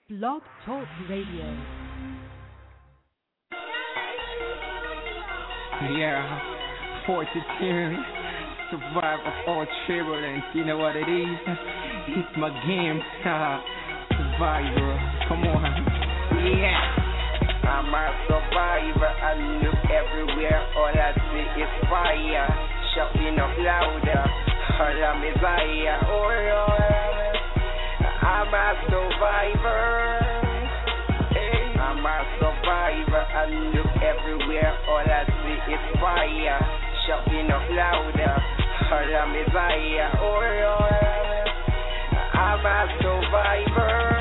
Blog Talk Radio. Yeah, fortitude, survive of all turbulence. You know what it is? It's my game, survivor. Come on, yeah. I'm a survivor. I look everywhere. All I see is fire. Shouting up louder. All I'm is fire. Oh Lord, I'm a survivor. I'm a survivor. I look everywhere. All I see is fire. Shouting up louder. All I'm is fire. Oh Lord, I'm a survivor.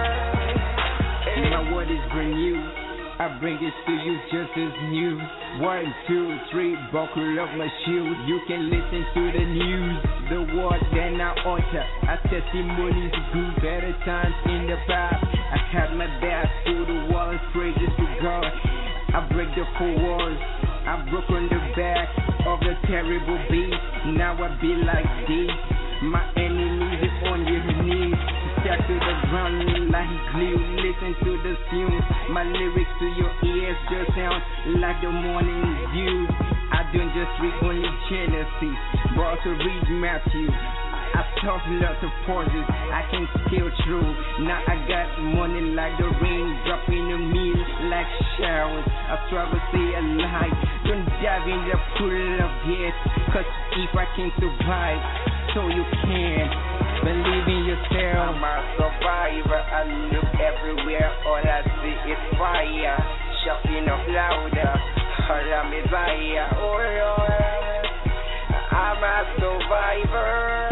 My word is brand new. I bring it to you just as new. 1, 2, 3, buckle up my shoes. You can listen to the news. The word then I utter. Our testimonies good, better times in the past. I had my back to the wall and praises to God. I break the four walls. I broke on the back of the terrible beast. Now I be like this. My enemies is on your knees. Stack to the ground like glue. Listen to the tunes. My lyrics to your ears just sound like the morning dew. I don't just read only Genesis, but also read Matthew. I talk lots of pauses, I can scale through. Now I got money like the rain dropping on me like showers. I struggle to stay alive. Don't dive in the pool of death, cause if I can survive, so you can. Believe in yourself. I'm a survivor. I look everywhere. All I see is fire. Shouting up louder. All I'm is fire. Oh Lord, I'm a survivor.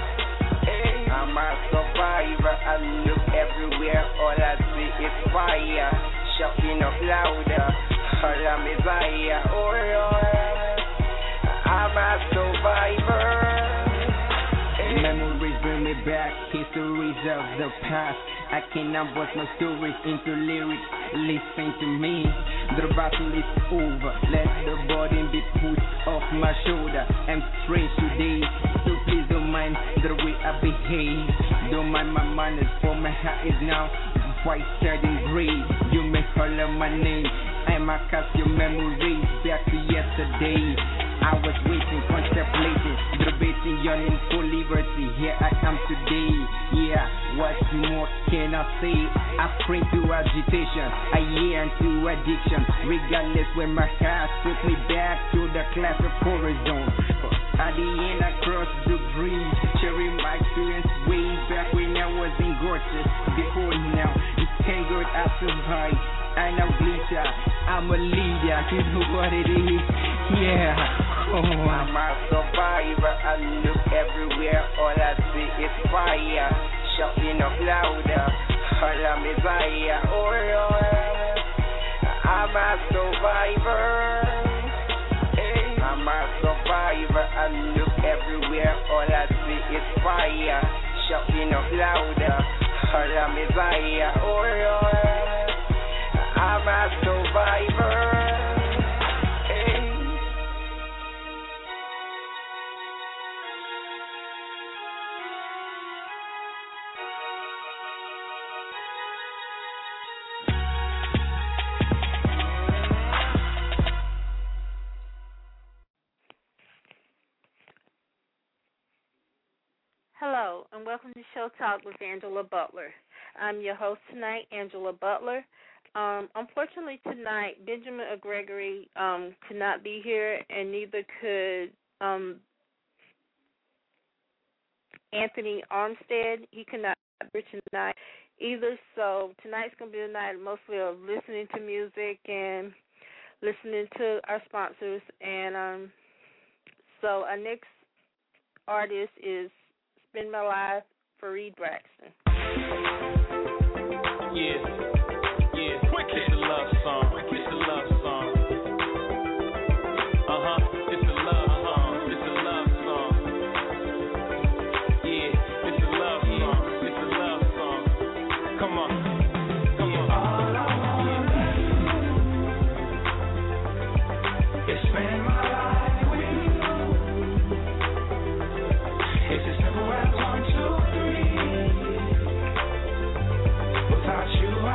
I'm a survivor. I look everywhere. All I see is fire. Shouting up louder. All I'm is fire. Oh Lord, I'm a survivor. Memories bring me back, histories of the past. I cannot bust my stories into lyrics. Listen to me, the battle is over. Let the burden be pushed off my shoulder. I'm strange today, so please don't mind the way I behave. Don't mind my manners, for my heart is now white, sad and gray. You may holler my name, I might cast your memories back to yesterday. I was waiting, contemplating, debating, yearning for liberty. Here I am today. Yeah, what more can I say? I pray to agitation, I yearn to addiction. Regardless when my heart took me back to the class of horizon. At the end I crossed the bridge, sharing my experience way back when I was in Gorgeous. Before now, it's thank God I survived. I know glitter, I'm a leader, you know what it is. Yeah, oh. I'm a survivor. I look everywhere. All I see is fire. Shouting up louder. All I'm is fire. Oh Lord, I'm a survivor. I'm a survivor. I look everywhere. All I see is fire. Shouting up louder. All I'm is fire. Oh Lord, I'm a survivor. Hello, and welcome to Show Talk with Angela Butler. I'm your host tonight, Angela Butler. Unfortunately tonight, Benjamin Gregory could not be here, and neither could Anthony Armstead. He could not be here tonight either, so tonight's going to be a night mostly of listening to music and listening to our sponsors. And so our next artist is Spend My Life, Fareed Braxton. Yeah. It's a love song. It's a love song. It's a love song. It's a love song. Yeah, it's a love song. It's a love song. Come on. Come on. All I wanna do is spend my life with you. It's as simple as 1, 2, 3. Without you,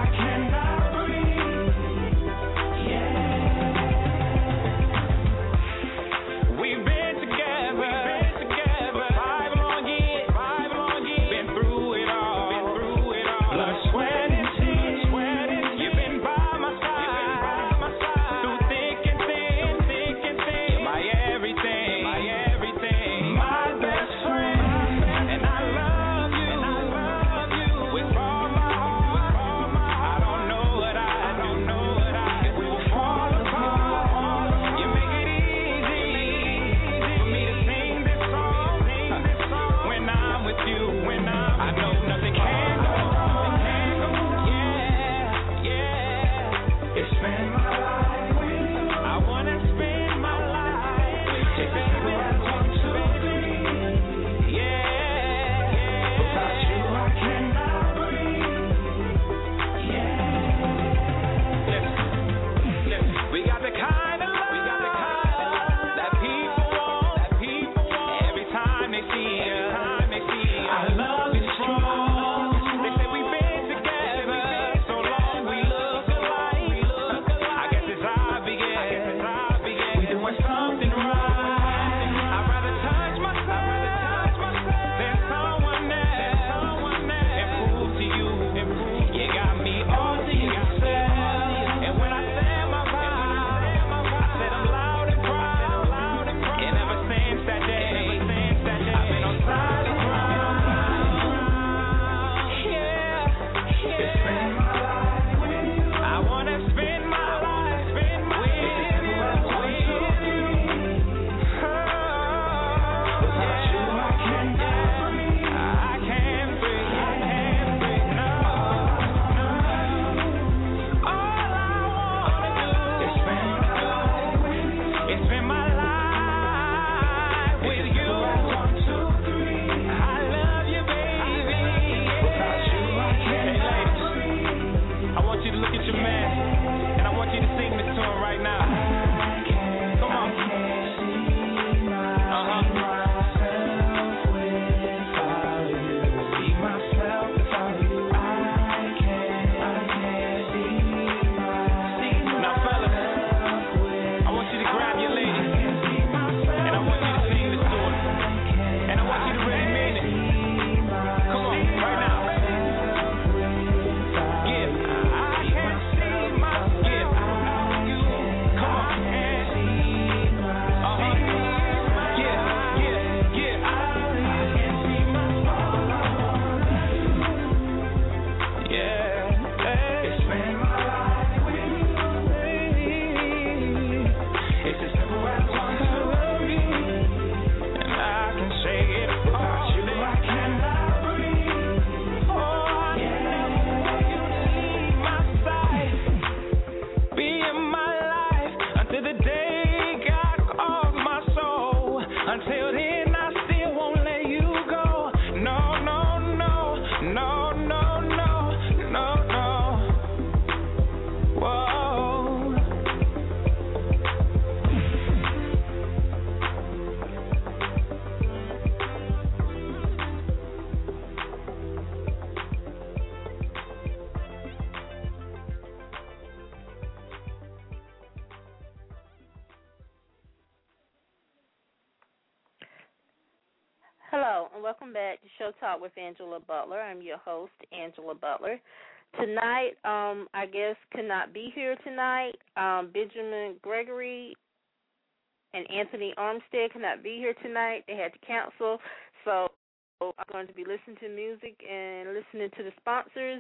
Hello, and welcome back to Show Talk with Angela Butler. I'm your host, Angela Butler. Tonight, I guess, could not be here tonight. Benjamin Gregory and Anthony Armstead could not be here tonight. They had to cancel, so I'm going to be listening to music and listening to the sponsors.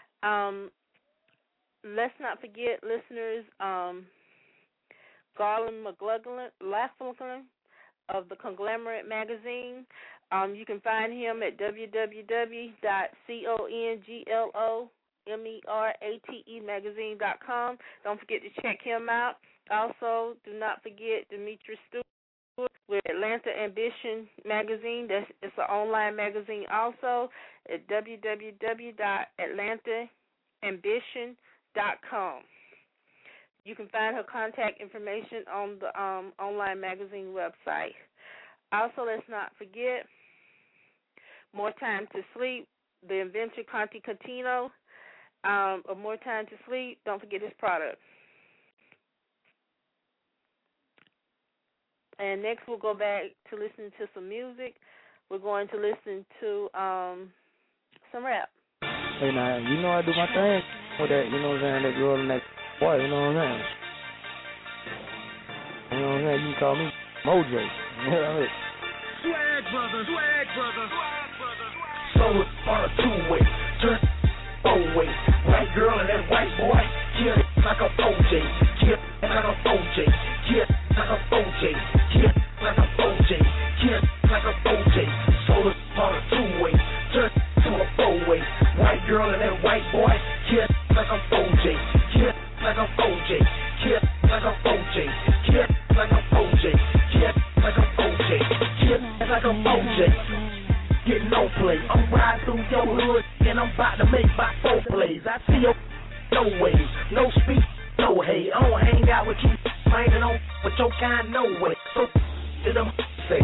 Let's not forget, listeners, Garland McLaughlin of the Conglomerate Magazine. You can find him at www.conglomeratmagazine.com. Don't forget to check him out. Also, do not forget Demetrius Stewart with Atlanta Ambition Magazine. It's an online magazine also at www.atlantaambition.com. You can find her contact information on the online magazine website. Also, let's not forget More Time to Sleep, the inventor Conti Catino of More Time to Sleep. Don't forget his product. And next we'll go back to listening to some music. We're going to listen to some rap. Hey, now, you know I do my thing with that, you know what I'm saying, that girl and that boy, you know what I'm saying? You know what I'm saying? You can call me Moj. You know what I mean? Swag brother, swag brother, swag brother. So it's on a two-way, turn four-way. White girl and that white boy, kill it like a OJ, kill it like a OJ, kill it like a OJ, kill it like a OJ, kill it like a OJ. So it's on a two-way, turn to a four-way. White girl and that white boy, kill it like a OJ, kill it like a OJ, kill it like a OJ, kill it like a OJ, kill it like a OJ, kill it like a OJ. Get no play. I'm riding through your hood and I'm about to make my 4 plays. I see your no ways, no speed, no hate. I don't hang out with you, hanging on with your kind, no way. So to them say,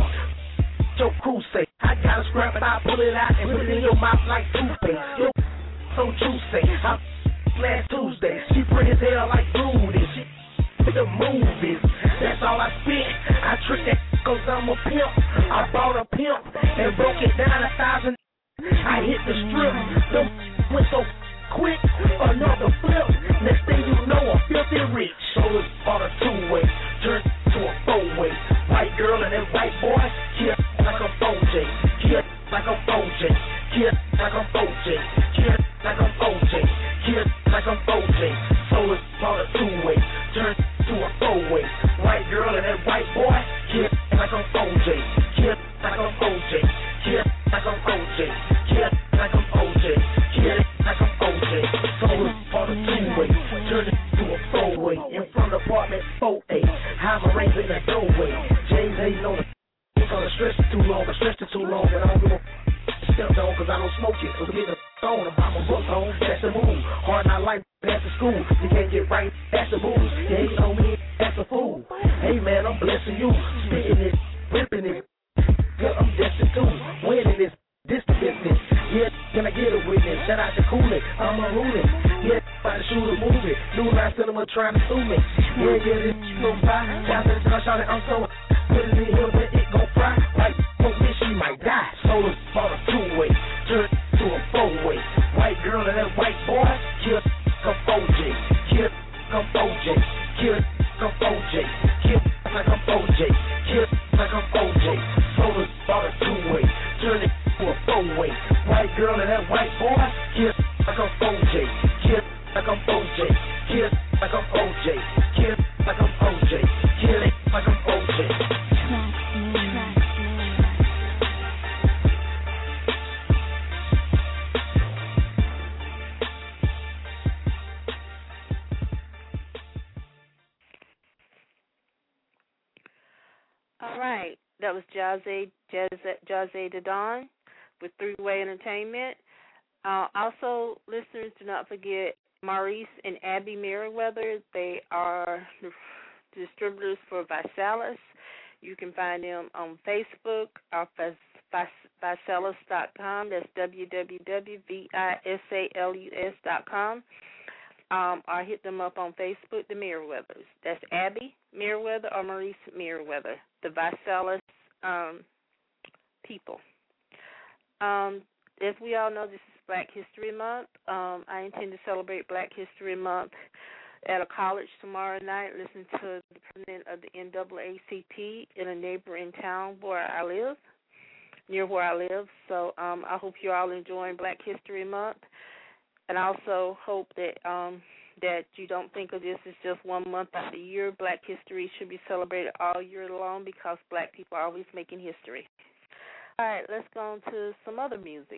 your crew say, I gotta scrap it out, pull it out and put it in your mouth like toothpaste. Yo, so juicy. I last Tuesday, she pretty as hell like Rudy. She the movies, that's all I spent. I trick that cause I'm a pimp. I bought a pimp and broke it down 1,000. I hit the strip, them went so quick, another flip. Next thing you know, I'm filthy rich. So it's on a two-way, turn to a four-way. White girl and that white boy, kill like a OJ, kill like a OJ, kill like a OJ, kill like a OJ, kill like a OJ. So it's on a two-way, turn to a four-way. White girl and that white boy, kill like a OJ, kill like a OJ, kill like a OJ, kill like a OJ, kill like a OJ. So it's on a two-way, turn it to a four-way. In front of apartment 4A, I'm arranging the doorway. James ain't on the gonna stretch it too long, and I don't give a stepped on cause I don't smoke it. So get the phone, I'm a book on, that's the move. Hard not life, that's the school. You can't get right, that's the move. You ain't on me, that's a fool. Hey man, I'm blessing you, spitting this, ripping it. Girl, I'm destined to winning this the business. Yeah, can I get a witness? Shout out to Cooley, I'm a ruling. Yeah, about to shoot a movie. New line cinema trying to sue me. Yeah, this no fly. Shout out to the shout I'm so put it in here, but it gon' fry. Like, oh, bitch, she might die. So it's on a two-way, turn to a four-way. White girl and that white boy, kill come OJ, kill come OJ, kill come OJ, kill like I'm OJ, kill like I'm OJ. So it's on a two-way, turn it to a four-way. White girl and that white boy, kill like I'm OJ, kill like I'm OJ, kill like I'm OJ, kill like I'm OJ, kill it like I'm OJ. All right, that was Jazzy Dadon with Three-Way Entertainment. Also, listeners, do not forget Maurice and Abby Merriweather. They are distributors for Visalis. You can find them on Facebook or Visalis.com. That's www.visalus.com. Or hit them up on Facebook, the Merriweathers. That's Abby Merriweather or Maurice Merriweather, the Visalis people. As we all know, this is Black History Month. I intend to celebrate Black History Month at a college tomorrow night, listening to the president of the NAACP in a neighboring town near where I live. So I hope you're all enjoying Black History Month. And I also hope that that you don't think of this as just 1 month out of the year. Black history should be celebrated all year long because Black people are always making history. All right, let's go on to some other music.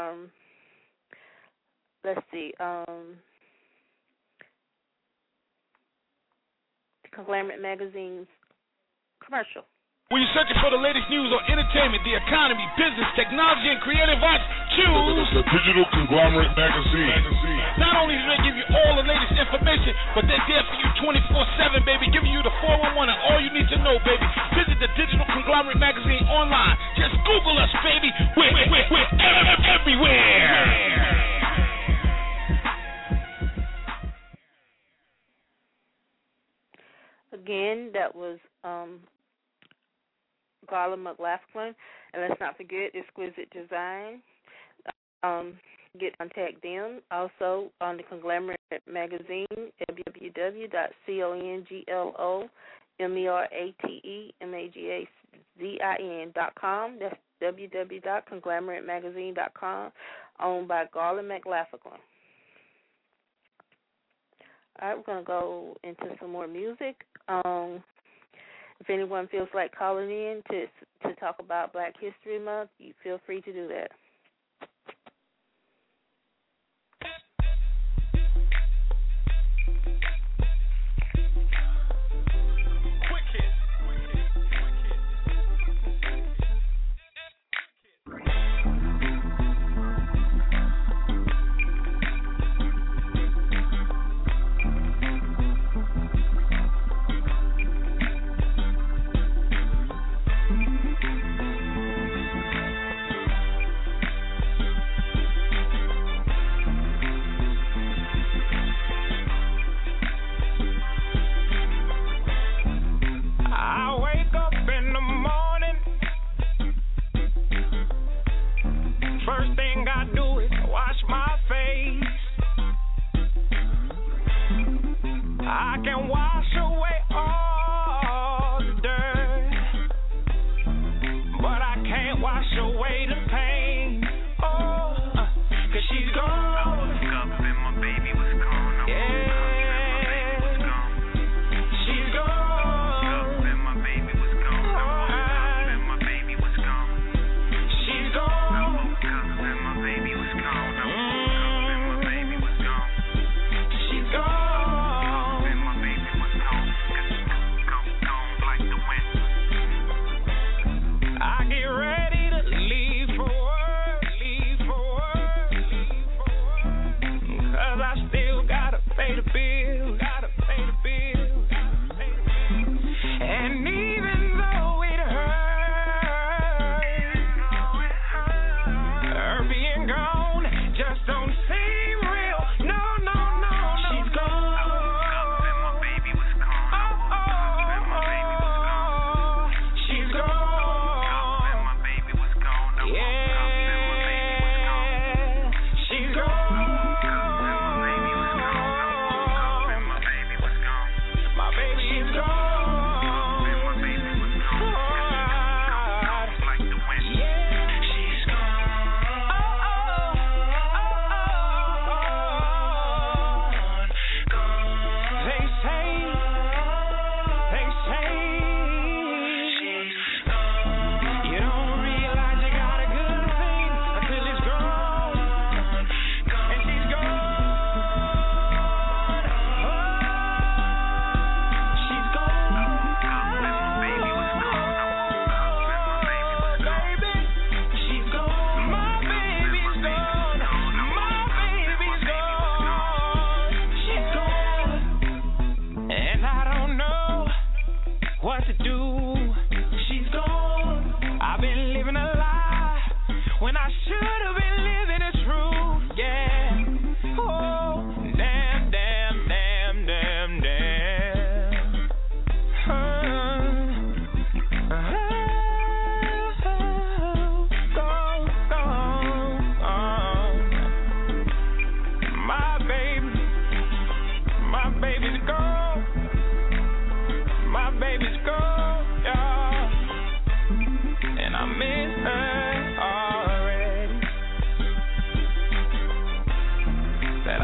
Let's see. Conglomerate Magazine's commercial. When you're searching for the latest news on entertainment, the economy, business, technology, and creative arts, choose the Digital Conglomerate Magazine. Not only do they give you all the latest information, but they're there for you 24/7, baby, giving you the 411 and all you need to know, baby. Visit the Digital Conglomerate Magazine online. Just Google us, baby. We're everywhere. Again, that was Garland McLaughlin, and let's not forget Exquisite Design. Contact them also on the Conglomerate Magazine, www.conglomeratemagatezin.com. That's www.conglomeratemagazine.com, owned by Garland McLaughlin. All right, we're going to go into some more music. If anyone feels like calling in to talk about Black History Month, you feel free to do that.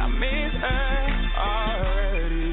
I miss her already,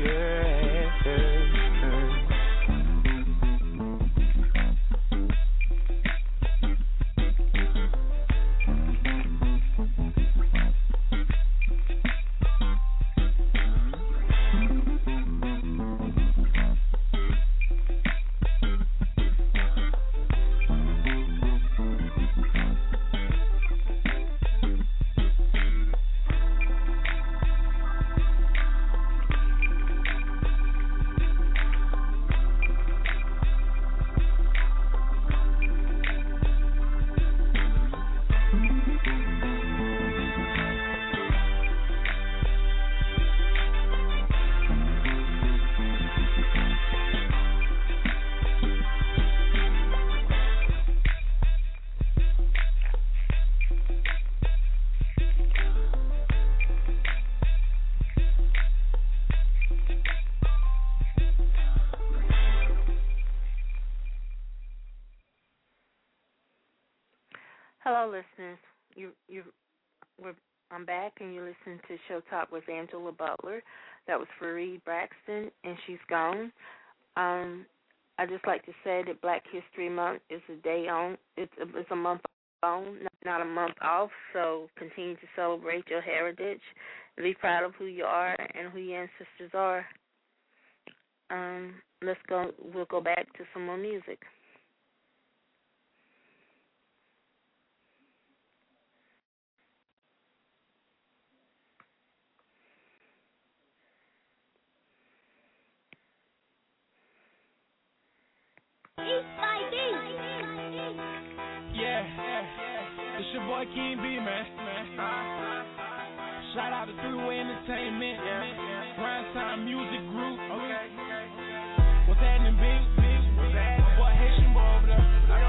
Hello, listeners. I'm back, and you're listening to Show Talk with Angela Butler. That was Fareed Braxton, and she's gone. I just like to say that Black History Month is a day on. It's a month on, not a month off. So continue to celebrate your heritage, and be proud of who you are and who your ancestors are. Let's go. We'll go back to some more music. Yeah, it's your boy King B, man. Shout out to Three-Way Entertainment, Prime Time Music Group. What's happening, Big? My boy Haitian boy over there.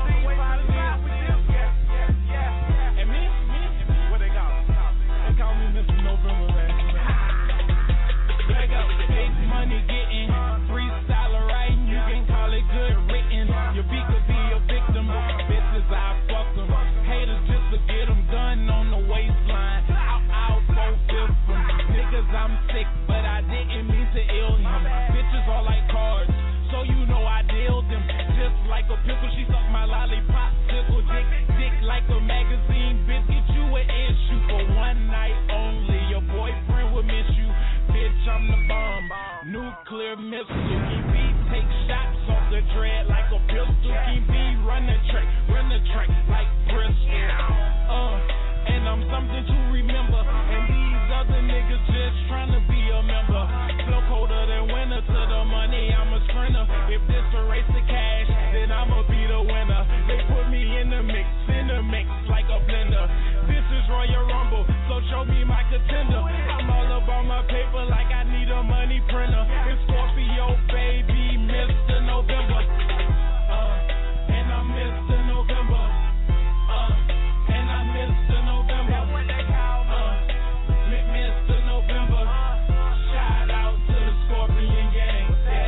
And me? What they call me? They call me Mr. November, man. Back up, big money getting, freestyler writing, you can call it good written. Your beat could be a victim, bitches I fuck them. Haters just to get them done on the waistline. Out, 4/5 them. Niggas I'm sick, but I didn't mean to ill him. Bitches are like cards, so you know I dealt them. Just like a pickle, she sucked my lollipop, tickle dick like a magazine. Bitch, get you an issue for one night only. Your boyfriend will miss you. Bitch, I'm the bomb, nuclear missile. King B take shots off the dread like a pistol. King B run the track like Bristol. And I'm something to remember. And these other niggas just trying to be a member. Flow colder than winter to the money, I'm a sprinter. If this a race to cash, then I'ma be the winner. They put me in the mix like a blender. This is Royal Rumble, so show me my contender. I'm all about my paper like I need a money printer. It's Scorpio, baby, Mr. November. And I'm Mr. November. And I'm Mr. November. That's what they call me. Mr. November. Shout out to the Scorpion gang.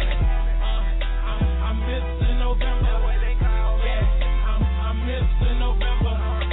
I'm Mr. November. That's what they call me. I'm Mr. November.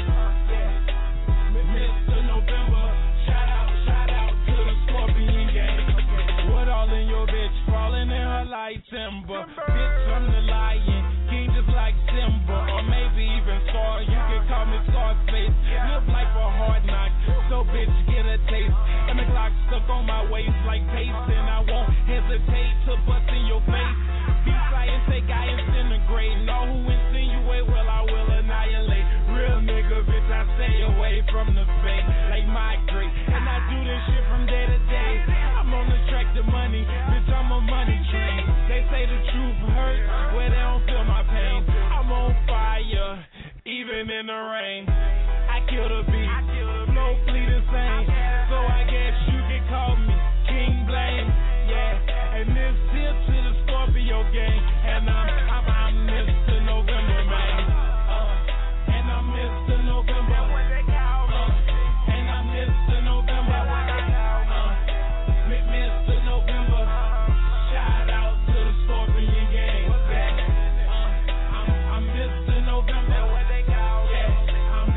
Mr. November. Shout out to the Scorpion gang. What all in your bitch? Falling in her like timber. Bitch, I'm the lion. King just like Simba. Or maybe even Scar. You can call me Scarface. Live life a hard knock. So bitch, get a taste. And the Glock stuck on my waist like paste. And I won't hesitate to bust in your face. Be scientific, I incinerate. Know who insinuate, well I will annihilate. Real nigga, bitch, I stay away from the fake. Like migrate. And I do this shit from day to day. I'm on the track to money. Bitch, I'm a money train. They say the truth hurts, where they don't feel my pain. I'm on fire, even in the rain. I kill the beat, flow fleet insane. So I guess you can call me King Blame. Yeah, and this here to the Scorpio gang. And I'm Mr. November, man. And I'm Mr. November. And I'm Mr. November. Mr. November. Shout out to the Scorpion gang. I'm Mr. November. Yeah, I'm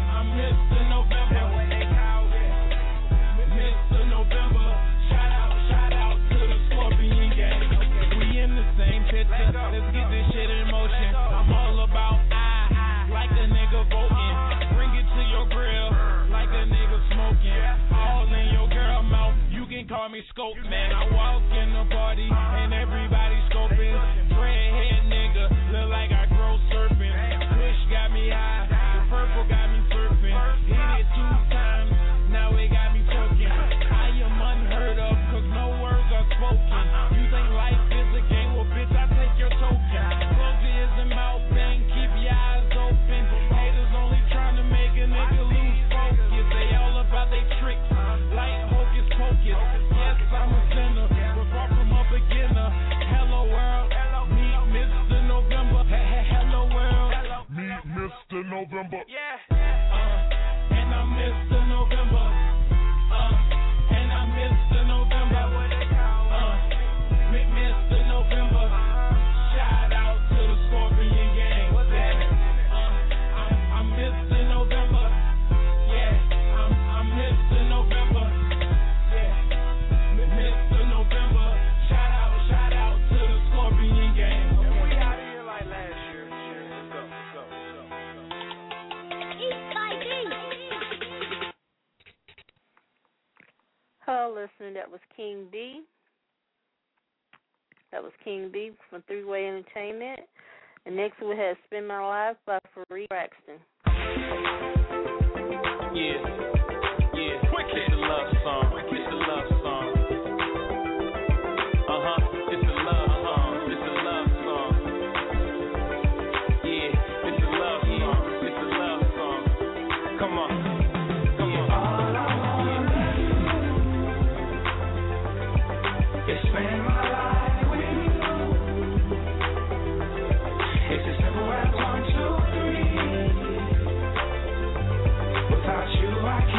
me scope, man. I walk in the party and everybody scoping. Dreadhead nigga, look like I grow serpent. Kush got me high, the purple got me surfing. Hit it 2 times, now it got me twerking. I am unheard of, cause no words are spoken. You think life is a game, well bitch, I take your token. Close your ears and mouth thing, keep your eyes open. Haters only trying to make a nigga lose focus. They all about they tricks, like hocus pocus. Yes, I'm a sinner, but far from a beginner. Hello world, meet Mr. November. Hello world, Meet Mr. November. yeah. And I'm Mr. November. And I'm Mr. November. Mr. November. Shout out to the Scorpion Gang. I'm Mr. November. Yeah, I'm Mr. November. Yeah, Mr. November. Shout out to the Scorpion Gang. We out here like last year. Let's go. Hello, listener. That was King D. That was King D from Three Way Entertainment. And next we have Spin My Life by Fareed Braxton. Yeah. It's a love song. It's a love song. It's a love song. It's a love song. Yeah. It's a love song. It's a love song. Come on. All I wanna do is spend my life with you. It's as simple as 1, 2, 3. Without you, I can't.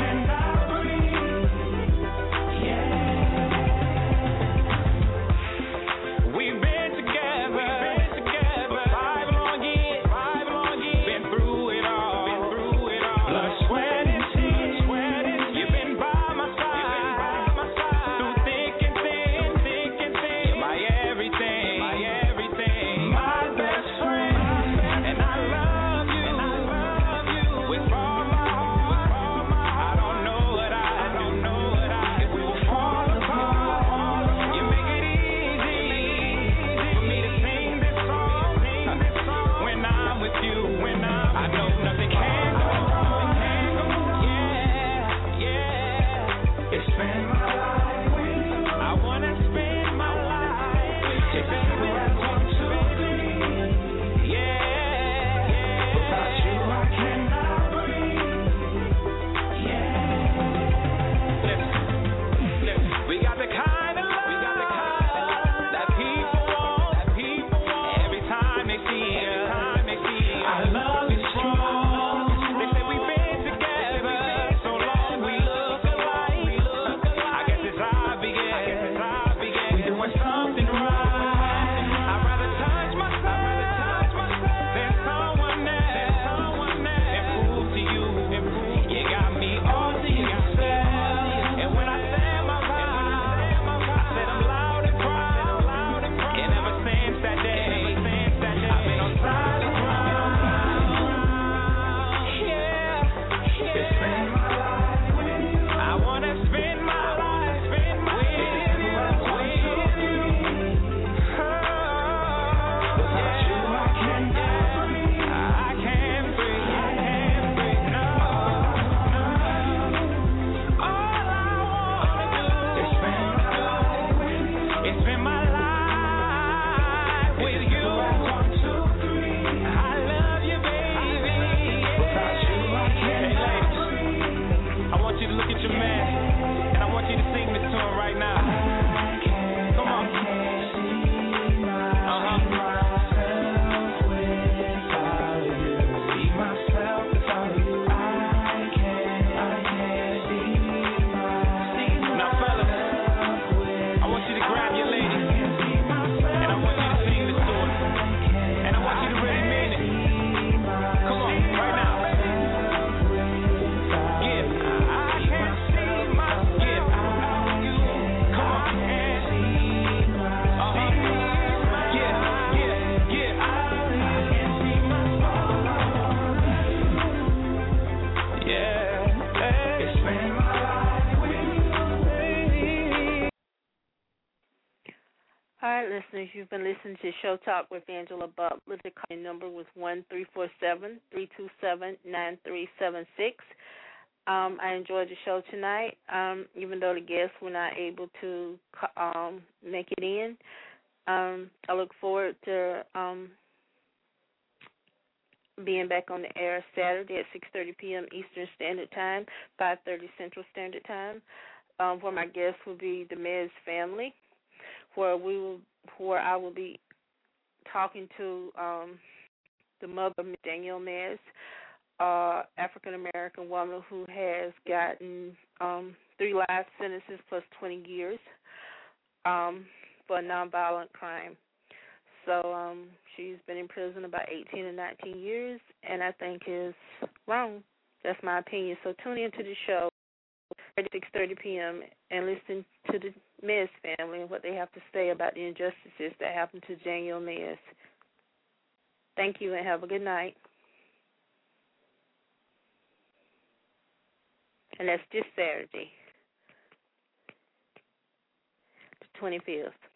All right, listeners, you've been listening to Show Talk with Angela Butler. The calling number was 1-347-327-9376. I enjoyed the show tonight, even though the guests were not able to make it in. I look forward to being back on the air Saturday at 6:30 p.m. Eastern Standard Time, 5:30 Central Standard Time, where my guests will be the Mez family, where I will be talking to the mother of Danielle Mez, African American woman who has gotten 3 life sentences plus 20 years for a nonviolent crime. So she's been in prison about 18 and 19 years, and I think is wrong. That's my opinion. So tune into the show at 6:30 p.m. and listen to the Mez family and what they have to say about the injustices that happened to Danielle Mez. Thank you and have a good night. And that's this Saturday, the 25th.